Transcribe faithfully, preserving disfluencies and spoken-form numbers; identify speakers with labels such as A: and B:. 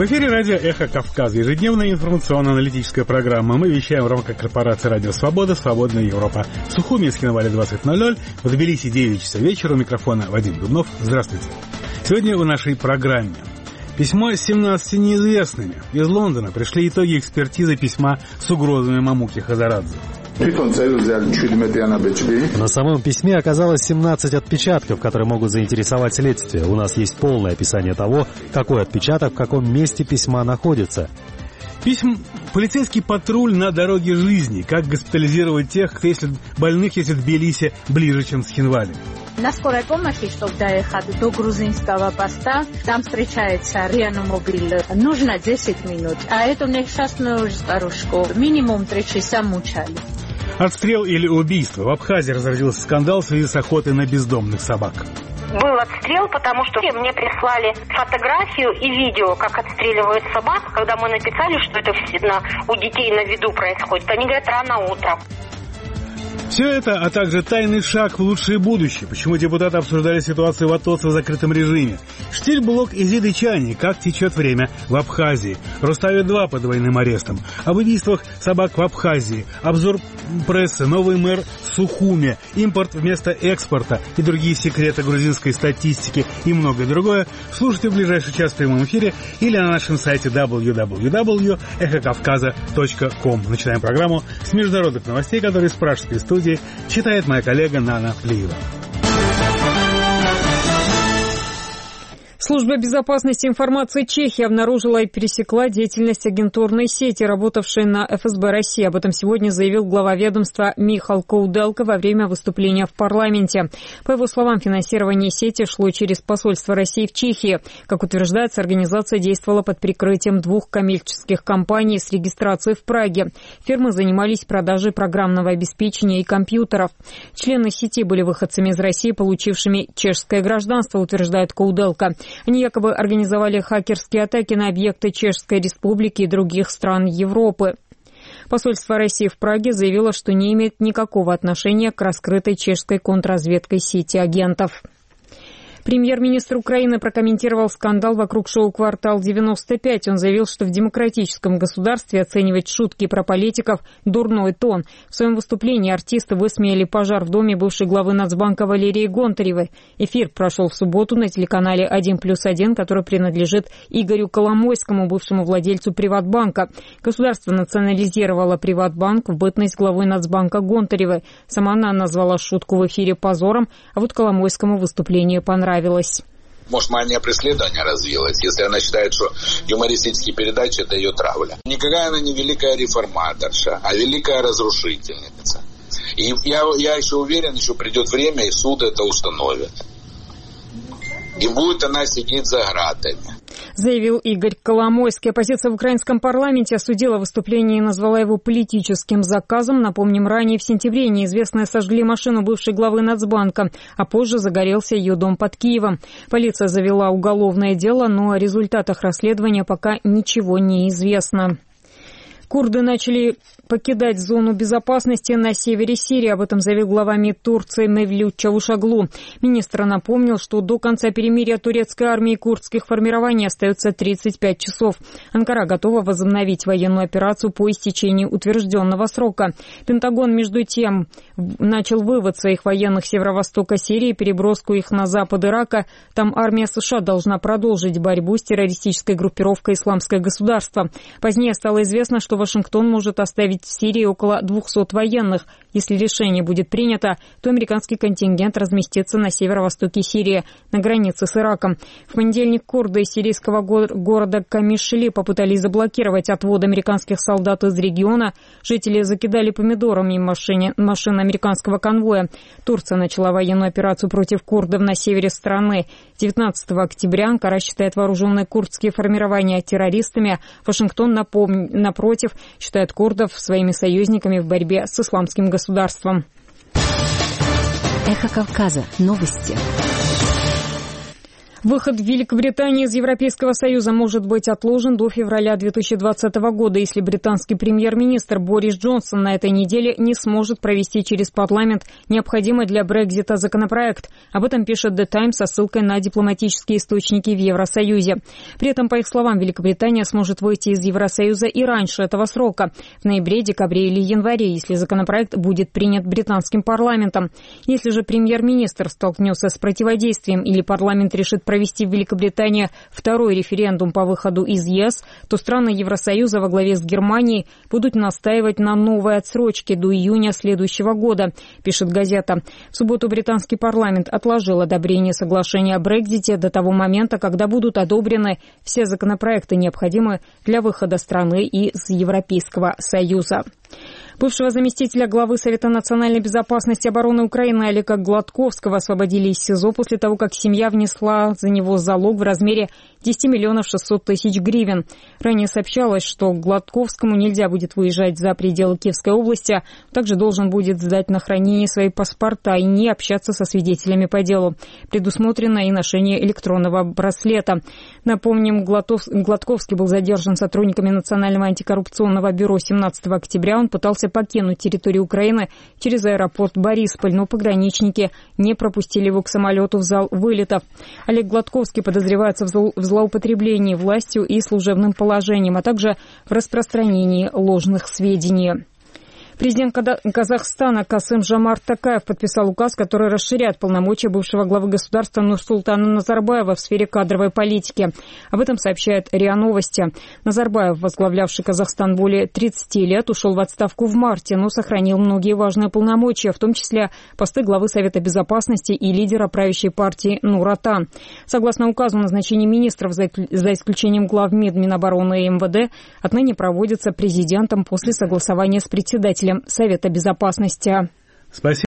A: В эфире радио «Эхо Кавказа», ежедневная информационно-аналитическая программа. Мы вещаем в рамках корпорации «Радио Свобода», «Свободная Европа». В Сухуми и Схинвале двадцать ноль ноль, в Тбилиси девять часов вечера. У микрофона Вадим Дубнов. Здравствуйте. Сегодня в нашей программе письмо с семнадцатью неизвестными. Из Лондона пришли итоги экспертизы письма с угрозами Мамуки Хазарадзе.
B: На самом письме оказалось семнадцать отпечатков, которые могут заинтересовать следствие. У нас есть полное описание того, какой отпечаток в каком месте письма находится.
A: Письм... Полицейский патруль на дороге жизни. Как госпитализировать тех, кто если больных, если Тбилиси ближе, чем Схинвали.
C: На скорой помощи, чтобы доехать до грузинского поста, там встречается реанимобиль. Нужно десять минут. А эту несчастную старушку минимум три часа мучали.
A: Отстрел или убийство. В Абхазии разразился скандал в связи с охотой на бездомных собак.
D: Был отстрел, потому что мне прислали фотографию и видео, как отстреливают собак. Когда мы написали, что это у детей на виду происходит, они говорят, рано утром.
A: Все это, а также тайный шаг в лучшее будущее. Почему депутаты обсуждали ситуацию в Атоце в закрытом режиме. Штиль-блок и Зидычане. Как течет время в Абхазии. Руставе-два под двойным арестом. Об убийствах собак в Абхазии. Обзор прессы. Новый мэр Сухуми. Импорт вместо экспорта. И другие секреты грузинской статистики. И многое другое. Слушайте в ближайший час в прямом эфире. Или на нашем сайте дабл ю дабл ю дабл ю точка эхо кавказа точка ком. Начинаем программу с международных новостей, которые из пражской студии читает моя коллега Нана Плиева.
E: Служба безопасности информации Чехии обнаружила и пересекла деятельность агентурной сети, работавшей на эф эс бэ России. Об этом сегодня заявил глава ведомства Михал Кауделка во время выступления в парламенте. По его словам, финансирование сети шло через посольство России в Чехии. Как утверждается, организация действовала под прикрытием двух коммерческих компаний с регистрацией в Праге. Фирмы занимались продажей программного обеспечения и компьютеров. Члены сети были выходцами из России, получившими чешское гражданство, утверждает Кауделка. Они якобы организовали хакерские атаки на объекты Чешской Республики и других стран Европы. Посольство России в Праге заявило, что не имеет никакого отношения к раскрытой чешской контрразведкой сети агентов. Премьер-министр Украины прокомментировал скандал вокруг шоу «Квартал девяносто пять». Он заявил, что в демократическом государстве оценивать шутки про политиков – дурной тон. В своем выступлении артисты высмеяли пожар в доме бывшей главы Нацбанка Валерии Гонтаревой. Эфир прошел в субботу на телеканале один плюс один, который принадлежит Игорю Коломойскому, бывшему владельцу Приватбанка. Государство национализировало Приватбанк в бытность главой Нацбанка Гонтаревой. Сама она назвала шутку в эфире позором, а вот Коломойскому выступление понравилось.
F: Может, мания преследования развилась, если она считает, что юмористические передачи – это ее травля. Никакая она не великая реформаторша, а великая разрушительница. И я, я еще уверен, еще придет время, и суд это установит. И будет она сидеть за гратами.
E: Заявил Игорь Коломойский. Оппозиция в украинском парламенте осудила выступление и назвала его политическим заказом. Напомним, ранее в сентябре неизвестные сожгли машину бывшей главы Нацбанка, а позже загорелся ее дом под Киевом. Полиция завела уголовное дело, но о результатах расследования пока ничего не известно. Курды начали покидать зону безопасности на севере Сирии. Об этом заявил глава МИД Турции Мевлют Чавушоглу. Министр напомнил, что до конца перемирия турецкой армии и курдских формирований остается тридцать пять часов. Анкара готова возобновить военную операцию по истечении утвержденного срока. Пентагон, между тем, начал вывод своих военных с северо-востока Сирии и переброску их на запад Ирака. Там армия США должна продолжить борьбу с террористической группировкой «Исламское государство». Позднее стало известно, что Вашингтон может оставить в Сирии около двухсот военных. Если решение будет принято, то американский контингент разместится на северо-востоке Сирии, на границе с Ираком. В понедельник курды из сирийского го- города Камишли попытались заблокировать отвод американских солдат из региона. Жители закидали помидорами машине, машин американского конвоя. Турция начала военную операцию против курдов на севере страны. девятнадцатого октября Анкара считает вооруженные курдские формирования террористами. Вашингтон, напом... напротив, считает курдов своими союзниками в борьбе с исламским государством.
G: Эхо Кавказа. Новости.
E: Выход Великобритании из Европейского Союза может быть отложен до февраля две тысячи двадцатого года, если британский премьер-министр Борис Джонсон на этой неделе не сможет провести через парламент необходимый для Брексита законопроект. Об этом пишет The Times со ссылкой на дипломатические источники в Евросоюзе. При этом, по их словам, Великобритания сможет выйти из Евросоюза и раньше этого срока, в ноябре, декабре или январе, если законопроект будет принят британским парламентом. Если же премьер-министр столкнется с противодействием или парламент решит провести в Великобритании второй референдум по выходу из ЕС, то страны Евросоюза во главе с Германией будут настаивать на новой отсрочке до июня следующего года, пишет газета. В субботу британский парламент отложил одобрение соглашения о Брексите до того момента, когда будут одобрены все законопроекты, необходимые для выхода страны из Европейского Союза. Бывшего заместителя главы Совета национальной безопасности и обороны Украины Олега Гладковского освободили из СИЗО после того, как семья внесла за него залог в размере десять миллионов шестьсот тысяч гривен. Ранее сообщалось, что Гладковскому нельзя будет выезжать за пределы Киевской области, он также должен будет сдать на хранение свои паспорта и не общаться со свидетелями по делу. Предусмотрено и ношение электронного браслета. Напомним, Гладковский был задержан сотрудниками Национального антикоррупционного бюро семнадцатого октября. Он пытался покинуть территорию Украины через аэропорт Борисполь, но пограничники не пропустили его к самолету в зал вылетов. Олег Гладковский подозревается в злоупотреблении властью и служебным положением, а также в распространении ложных сведений. Президент Казахстана Касым-Жомарт Токаев подписал указ, который расширяет полномочия бывшего главы государства Нурсултана Назарбаева в сфере кадровой политики. Об этом сообщает РИА Новости. Назарбаев, возглавлявший Казахстан более тридцати лет, ушел в отставку в марте, но сохранил многие важные полномочия, в том числе посты главы Совета Безопасности и лидера правящей партии Нур-Отан. Согласно указу, назначение министров, за исключением глав МИД, Минобороны и МВД, отныне проводится президентом после согласования с председателем Совета Безопасности.
A: Спасибо.